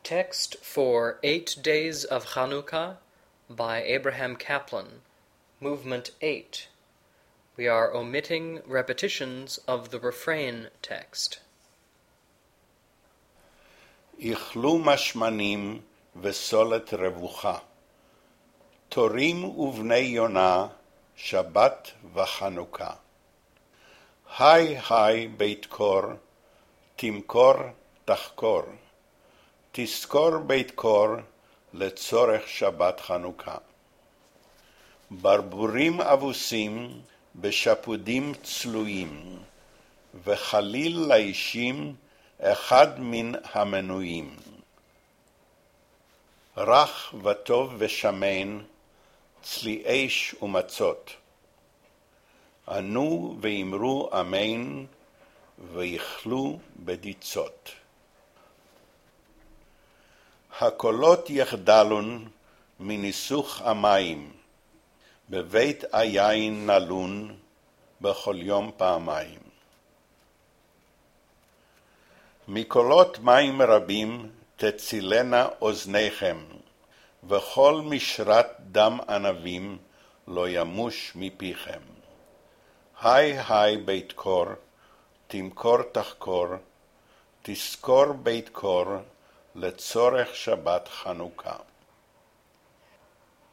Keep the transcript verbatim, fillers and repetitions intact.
Text for Eight Days of Chanukah by Abraham Kaplan, Movement eight. We are omitting repetitions of the refrain text. איכלו משמנים וסולת רבוחה, תורים ובני יונה, שבת וחנוכה. היי היי בית קור, תמכור תחקור, תזכור בית קור לצורך שבת חנוכה. ברבורים אבוסים בשפודים צלויים, וחליל לאישים אחד מן המנויים. רך וטוב ושמן, צלי אש ומצות. ענו ואמרו אמן, ויכלו בדיצות. הקולות יחדלון מניסוך המים, בבית היין נלון, בכל יום פעמיים. מקולות מים רבים תצילנה אוזניכם, וכל משרת דם ענבים לא ימוש מפיכם. היי היי בית קור, תמכור תחקור, תזכור בית קור לצורך שבת חנוכה.